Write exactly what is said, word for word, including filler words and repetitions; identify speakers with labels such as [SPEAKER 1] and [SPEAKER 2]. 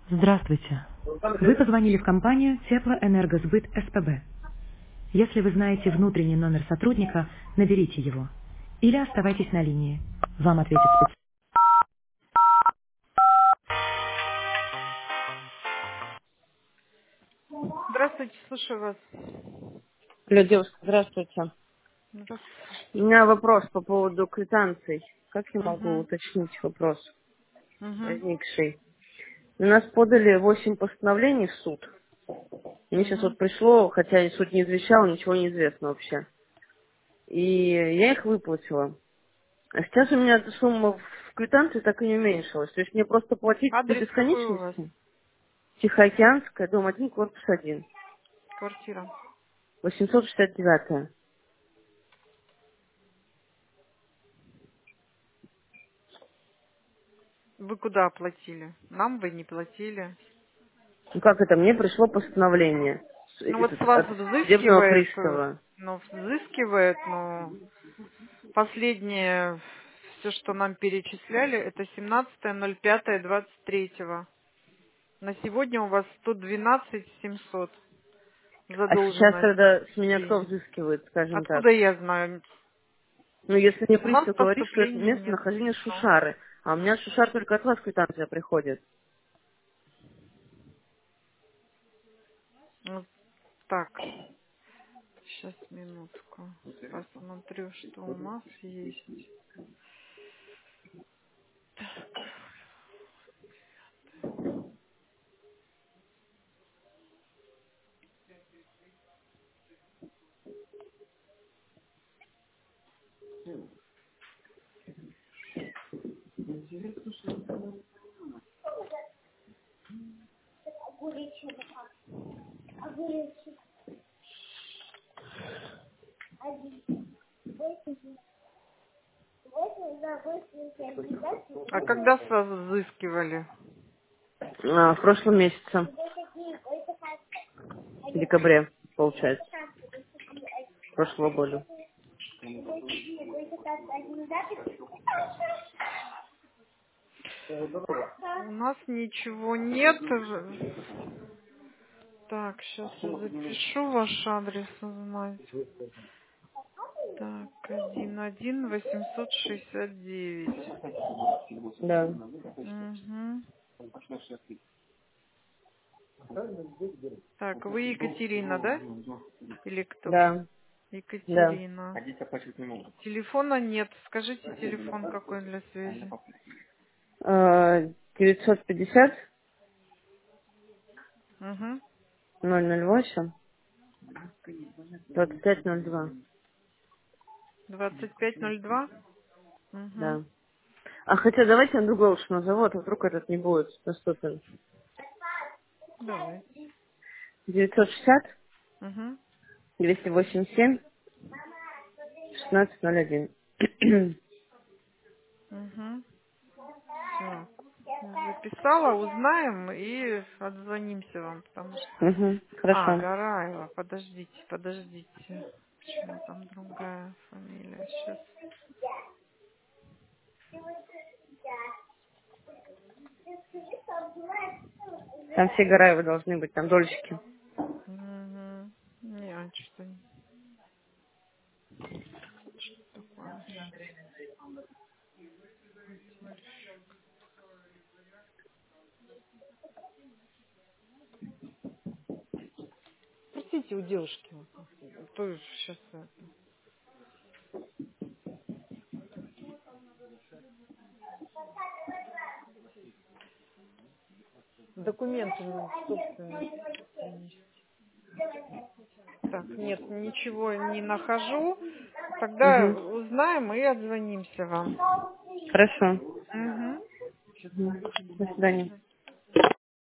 [SPEAKER 1] Здравствуйте. Вы позвонили в компанию Теплоэнергосбыт СПБ. Если вы знаете внутренний номер сотрудника, наберите его. Или оставайтесь на линии. Вам ответит специалист. Здравствуйте, слушаю вас.
[SPEAKER 2] Алло, девушка, здравствуйте.
[SPEAKER 1] Здравствуйте.
[SPEAKER 2] У меня вопрос по поводу квитанций. Как я могу
[SPEAKER 1] Угу.
[SPEAKER 2] уточнить вопрос
[SPEAKER 1] Угу.
[SPEAKER 2] возникший? У нас подали восемь постановлений в суд. Мне сейчас
[SPEAKER 1] Угу.
[SPEAKER 2] вот пришло, хотя и суд не извещал, ничего не известно вообще. И я их выплатила. А сейчас у меня эта сумма в квитанции так и не уменьшилась. То есть мне просто платить до
[SPEAKER 1] Адрес какой у вас?
[SPEAKER 2] бесконечности? Тихоокеанская, дом один, корпус один.
[SPEAKER 1] Квартира.
[SPEAKER 2] восемьсот шестьдесят девять.
[SPEAKER 1] Вы куда оплатили? Нам вы не платили.
[SPEAKER 2] Ну как это? Мне пришло постановление с-
[SPEAKER 1] Ну вот
[SPEAKER 2] этот,
[SPEAKER 1] с вас
[SPEAKER 2] от судебного
[SPEAKER 1] взыскивает, э,
[SPEAKER 2] пристава.
[SPEAKER 1] ну, взыскивает, но последнее, все, что нам перечисляли, это семнадцатое ноль пятое двадцать третьего. На сегодня у вас сто двенадцать семьсот
[SPEAKER 2] А сейчас
[SPEAKER 1] задолженность
[SPEAKER 2] тогда с меня кто
[SPEAKER 1] денег.
[SPEAKER 2] взыскивает, скажем так?
[SPEAKER 1] Откуда я знаю?
[SPEAKER 2] Ну, если мне
[SPEAKER 1] У нас
[SPEAKER 2] пристав говорит, что это
[SPEAKER 1] поступлений
[SPEAKER 2] место
[SPEAKER 1] нет.
[SPEAKER 2] нахождения
[SPEAKER 1] Ну,
[SPEAKER 2] Шушары, а у меня Шушар только от вас квитанция приходит.
[SPEAKER 1] ну, так, сейчас минутку. Посмотрю, что у нас есть. А когда с вас взыскивали?
[SPEAKER 2] А, в прошлом месяце, в декабре, получается, прошлого года.
[SPEAKER 1] У нас ничего нет. Так, сейчас я запишу ваш адрес узнать. Так, один один восемьсот шестьдесят девять.
[SPEAKER 2] Да,
[SPEAKER 1] Угу. Так, вы Екатерина, да? Или кто там?
[SPEAKER 2] да, да.
[SPEAKER 1] Екатерина. Телефона нет. Скажите телефон какой для связи.
[SPEAKER 2] А, девятьсот пятьдесят
[SPEAKER 1] Угу.
[SPEAKER 2] ноль ноль восемь двадцать пять ноль два.
[SPEAKER 1] двадцать пять ноль два. Угу.
[SPEAKER 2] Да. А хотя давайте я другой лучше назову, а то вдруг этот не будет доступен.
[SPEAKER 1] Давай.
[SPEAKER 2] девятьсот шестьдесят
[SPEAKER 1] Угу.
[SPEAKER 2] двести восемьдесят семь шестнадцать ноль один.
[SPEAKER 1] Угу. Все. Записала, узнаем и отзвонимся вам, потому что...
[SPEAKER 2] Угу,
[SPEAKER 1] А,
[SPEAKER 2] хорошо.
[SPEAKER 1] Гараева, подождите, подождите. Почему там другая фамилия? Сейчас.
[SPEAKER 2] Там все Гараевы должны быть, там дольщики.
[SPEAKER 1] Угу. Не, а что такое? Спросите у девушки. Вот, то сейчас это. Документы м, собственность принести. Так, нет, ничего не нахожу. Тогда
[SPEAKER 2] Угу.
[SPEAKER 1] узнаем и отзвонимся вам.
[SPEAKER 2] Хорошо.
[SPEAKER 1] Угу.
[SPEAKER 2] Мгм. До свидания.